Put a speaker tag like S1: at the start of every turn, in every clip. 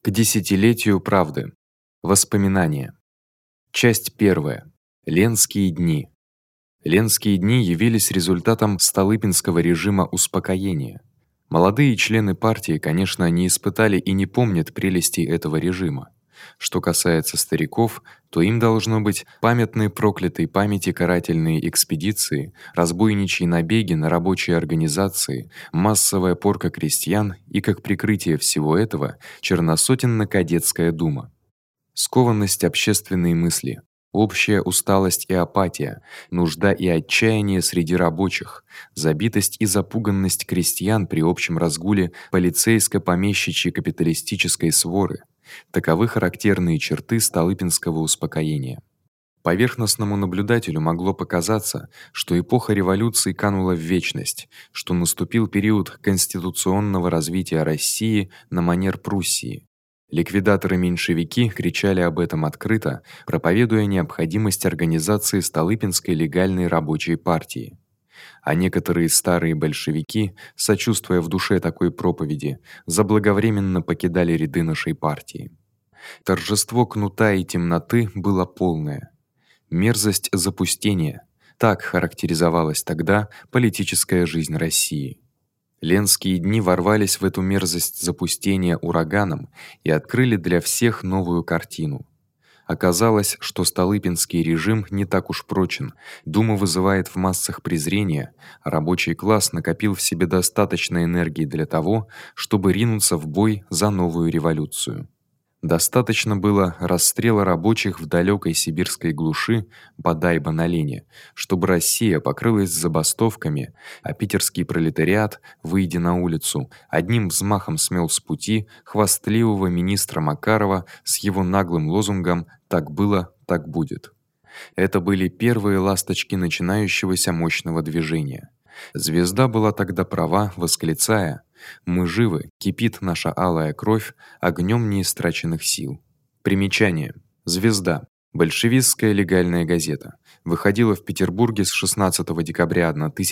S1: К десятилетию правды. Воспоминания. Часть 1. Ленские дни. Ленские дни явились результатом столыпинского режима успокоения. Молодые члены партии, конечно, не испытали и не помнят прелестей этого режима. Что касается стариков, то им должно быть памятны проклятой памяти карательные экспедиции, разбойничьи набеги на рабочие организации, массовая порка крестьян и, как прикрытие всего этого, черносотенно-кадетская дума. Скованность общественной мысли, общая усталость и апатия, нужда и отчаяние среди рабочих, забитость и запуганность крестьян при общем разгуле полицейско-помещичьей капиталистической своры таковы характерные черты столыпинского успокоения. Поверхностному наблюдателю могло показаться, что эпоха революции канула в вечность, что наступил период конституционного развития России на манер Пруссии. Ликвидаторы-меньшевики кричали об этом открыто, проповедуя необходимость организации Столыпинской легальной рабочей партии. А некоторые старые большевики, сочувствуя в душе такой проповеди, заблаговременно покидали ряды нашей партии. Торжество кнута и темноты было полное. Мерзость запустения — так характеризовалась тогда политическая жизнь России. Ленские дни ворвались в эту мерзость запустения ураганом и открыли для всех новую картину. Оказалось, что столыпинский режим не так уж прочен. Дума вызывает в массах презрение, а рабочий класс накопил в себе достаточно энергии для того, чтобы ринуться в бой за новую революцию. Достаточно было расстрела рабочих в далёкой сибирской глуши Бодайбо-на-Лени, чтобы Россия покрылась забастовками, а питерский пролетариат, выйдя на улицу, одним взмахом смел с пути хвастливого министра Макарова с его наглым лозунгом «Так было, так будет». Это были первые ласточки начинающегося мощного движения. Звезда была тогда права, восклицая: «Мы живы, кипит наша алая кровь огнём неистраченных сил». Примечание. Звезда. Большевистская легальная газета. Выходила в Петербурге с 16 декабря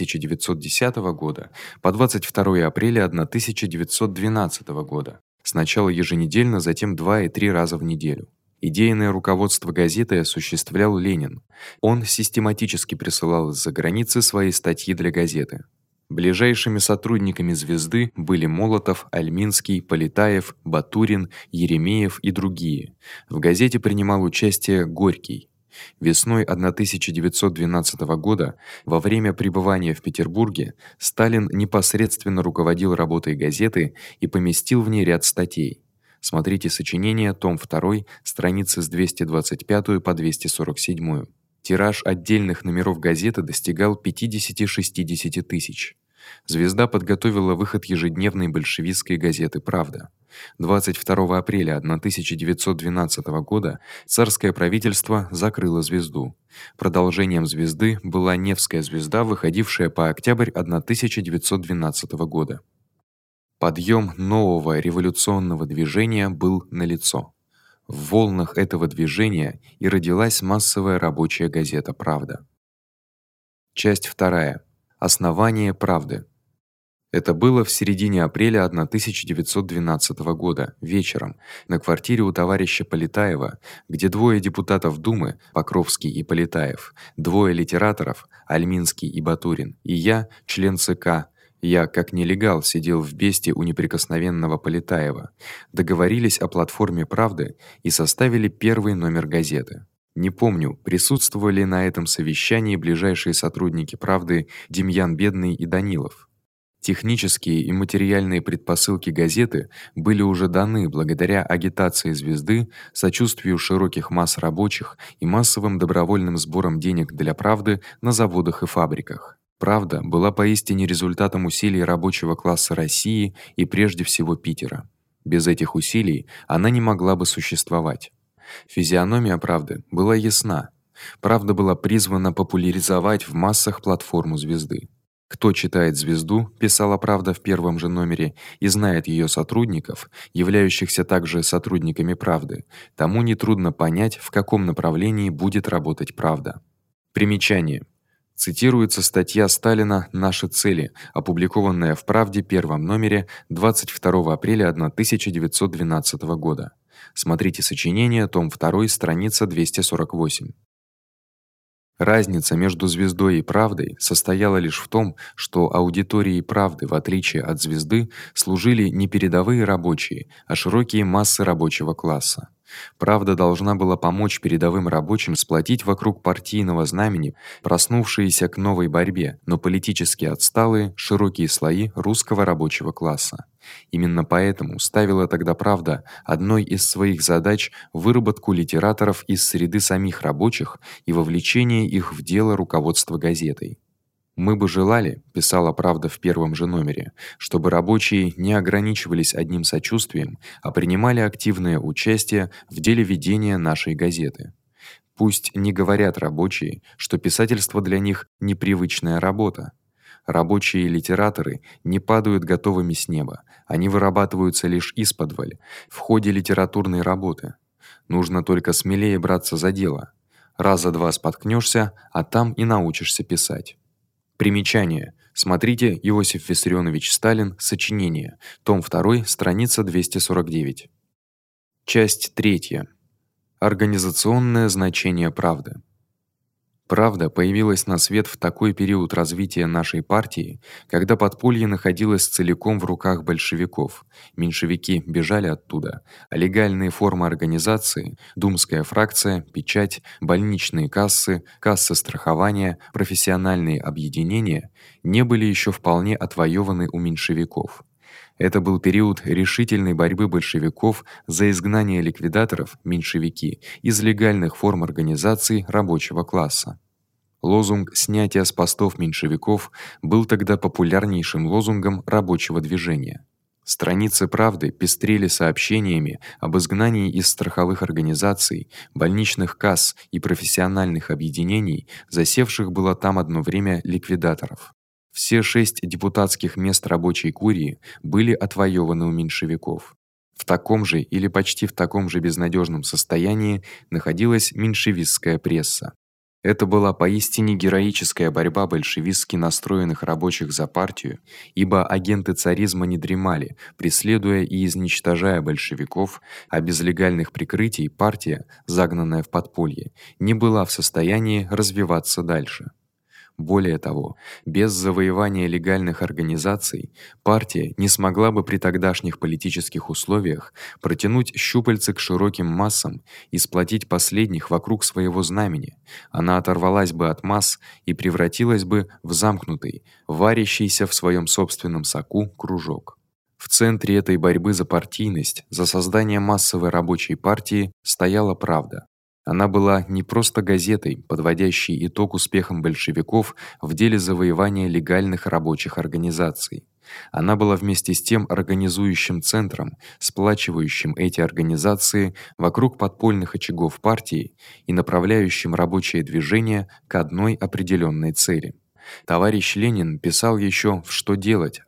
S1: 1910 года по 22 апреля 1912 года. Сначала еженедельно, затем 2 и 3 раза в неделю. Идейное руководство газеты осуществлял Ленин. Он систематически присылал из-за границы свои статьи для газеты. Ближайшими сотрудниками Звезды были Молотов, Альминский, Полетаев, Батурин, Еремеев и другие. В газете принимал участие Горький. Весной 1912 года, во время пребывания в Петербурге, Сталин непосредственно руководил работой газеты и поместил в ней ряд статей. Смотрите сочинение, том 2, страницы с 225 по 247. Тираж отдельных номеров газеты достигал 50-60 тысяч. Звезда подготовила выход ежедневной большевистской газеты Правда. 22 апреля 1912 года царское правительство закрыло Звезду. Продолжением Звезды была Невская звезда, выходившая по октябрь 1912 года. Подъём нового революционного движения был налицо. В волнах этого движения и родилась массовая рабочая газета Правда. Часть 2. Основание Правды. Это было в середине апреля 1912 года, вечером, на квартире у товарища Полетаева, где двое депутатов Думы, Покровский и Полетаев, двое литераторов, Альминский и Батурин, и я, член ЦК, я, как нелегал, сидел в бесте у неприкосновенного Полетаева, договорились о платформе Правды и составили первый номер газеты. Не помню, присутствовали на этом совещании ближайшие сотрудники Правды Демьян Бедный и Данилов. Технические и материальные предпосылки газеты были уже даны благодаря агитации Звезды, сочувствию широких масс рабочих и массовым добровольным сборам денег для Правды на заводах и фабриках. Правда была поистине результатом усилий рабочего класса России и прежде всего Питера. Без этих усилий она не могла бы существовать. Физиономия Правды была ясна. Правда была призвана популяризовать в массах платформу Звезды. Кто читает Звезду, писала Правда в первом же номере, и знает её сотрудников, являющихся также сотрудниками Правды, тому не трудно понять, в каком направлении будет работать Правда. Примечание. Цитируется статья Сталина «Наши цели», опубликованная в Правде первом номере 22 апреля 1912 года. Смотрите сочинение, том 2, страница 248. Разница между Звездой и Правдой состояла лишь в том, что аудиторией Правды, в отличие от Звезды, служили не передовые рабочие, а широкие массы рабочего класса. Правда должна была помочь передовым рабочим сплотить вокруг партийного знамени проснувшиеся к новой борьбе, но политически отсталые широкие слои русского рабочего класса. Именно поэтому ставила тогда Правда одной из своих задач выработку литераторов из среды самих рабочих и вовлечение их в дело руководства газетой. Мы бы желали, писала Правда в первом же номере, чтобы рабочие не ограничивались одним сочувствием, а принимали активное участие в деле ведения нашей газеты. Пусть не говорят рабочие, что писательство для них непривычная работа. Рабочие литераторы не падают готовыми с неба, они вырабатываются лишь исподволь, в ходе литературной работы. Нужно только смелее браться за дело. Раза два споткнёшься, а там и научишься писать. Примечание. Смотрите Иосиф Виссарионович Сталин. Сочинение. Том 2, страница 249. Часть 3. Организационное значение Правды. Правда появилась на свет в такой период развития нашей партии, когда подполье находилось целиком в руках большевиков. Меньшевики бежали оттуда, а легальные формы организации, думская фракция, печать, больничные кассы, кассы страхования, профессиональные объединения не были ещё вполне отвоёваны у меньшевиков. Это был период решительной борьбы большевиков за изгнание ликвидаторов, меньшевики, из легальных форм организации рабочего класса. Лозунг снятия с постов меньшевиков был тогда популярнейшим лозунгом рабочего движения. Страницы Правды пестрели сообщениями об изгнании из страховых организаций, больничных касс и профессиональных объединений, засевших было там одно время ликвидаторов. Все 6 депутатских мест рабочей курии были отвоёваны у меньшевиков. В таком же или почти в таком же безнадёжном состоянии находилась меньшевистская пресса. Это была поистине героическая борьба большевистски настроенных рабочих за партию, ибо агенты царизма не дремали, преследуя и изничтожая большевиков, а без легальных прикрытий партия, загнанная в подполье, не была в состоянии развиваться дальше. Более того, без завоевания легальных организаций партия не смогла бы при тогдашних политических условиях протянуть щупальцы к широким массам и сплотить последних вокруг своего знамени. Она оторвалась бы от масс и превратилась бы в замкнутый, варящийся в своём собственном соку кружок. В центре этой борьбы за партийность, за создание массовой рабочей партии стояла Правда. Она была не просто газетой, подводящей итог успехам большевиков в деле завоевания легальных рабочих организаций. Она была вместе с тем организующим центром, сплачивающим эти организации вокруг подпольных очагов партии и направляющим рабочее движение к одной определённой цели. Товарищ Ленин писал ещё в «Что делать»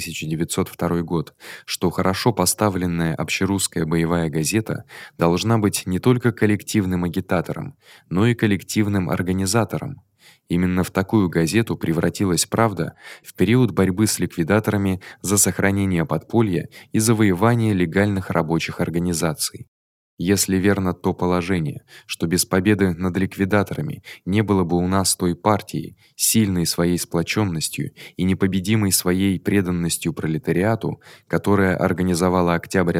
S1: 1902 год, что хорошо поставленная общерусская боевая газета должна быть не только коллективным агитатором, но и коллективным организатором. Именно в такую газету превратилась Правда в период борьбы с ликвидаторами за сохранение подполья и завоевание легальных рабочих организаций. Если верно то положение, что без победы над ликвидаторами не было бы у нас той партии, сильной своей сплочённостью и непобедимой своей преданностью пролетариату, которая организовала октябрь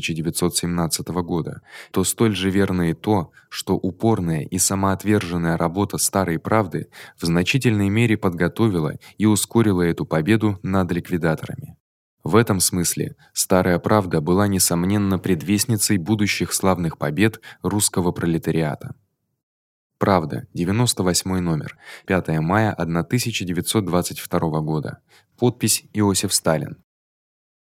S1: 1917 года, то столь же верно и то, что упорная и самоотверженная работа старой Правды в значительной мере подготовила и ускорила эту победу над ликвидаторами. В этом смысле старая Правда была несомненно предвестницей будущих славных побед русского пролетариата. Правда, 98 номер, 5 мая 1922 года. Подпись Иосиф Сталин.